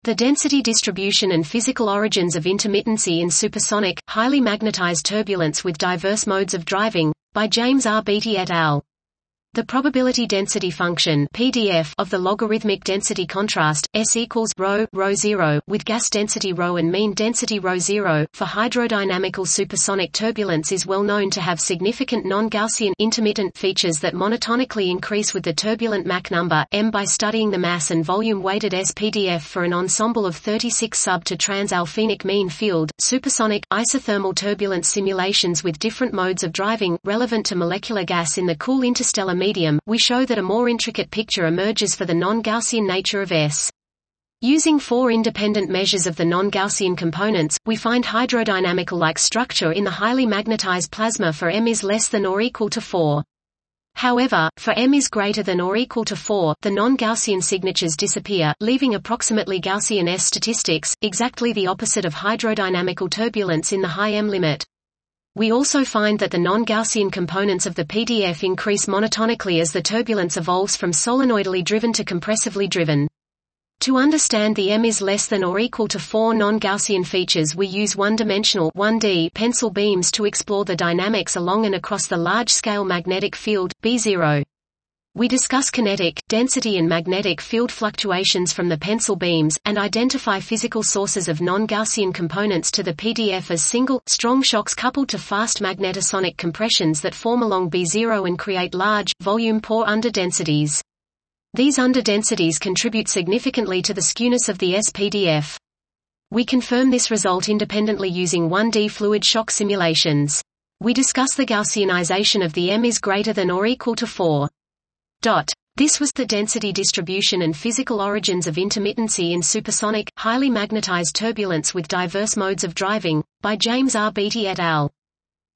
The Density Distribution and Physical Origins of Intermittency in Supersonic, Highly Magnetized Turbulence with Diverse Modes of Driving, by James R. Beatty et al. The probability density function (PDF) of the logarithmic density contrast S equals ρ 0 with gas density ρ and mean density ρ 0 for hydrodynamical supersonic turbulence is well known to have significant non-Gaussian intermittent features that monotonically increase with the turbulent Mach number m. By studying the mass and volume weighted SPDF for an ensemble of 36 sub to trans-Alfvénic mean field supersonic isothermal turbulence simulations with different modes of driving relevant to molecular gas in the cool interstellar medium, we show that a more intricate picture emerges for the non-Gaussian nature of S. Using 4 independent measures of the non-Gaussian components, we find hydrodynamical-like structure in the highly magnetized plasma for m is less than or equal to 4. However, for m is greater than or equal to 4, the non-Gaussian signatures disappear, leaving approximately Gaussian S statistics, exactly the opposite of hydrodynamical turbulence in the high m limit. We also find that the non-Gaussian components of the PDF increase monotonically as the turbulence evolves from solenoidally driven to compressively driven. To understand the m is less than or equal to 4 non-Gaussian features, we use one-dimensional 1D pencil beams to explore the dynamics along and across the large-scale magnetic field, B0. We discuss kinetic, density and magnetic field fluctuations from the pencil beams, and identify physical sources of non-Gaussian components to the PDF as single, strong shocks coupled to fast magnetosonic compressions that form along B0 and create large, volume-poor underdensities. These underdensities contribute significantly to the skewness of the SPDF. We confirm this result independently using 1D fluid shock simulations. We discuss the Gaussianization of the m is greater than or equal to 4. This was the Density Distribution and Physical Origins of Intermittency in Supersonic, Highly Magnetized Turbulence with Diverse Modes of Driving, by James R. Beatty et al.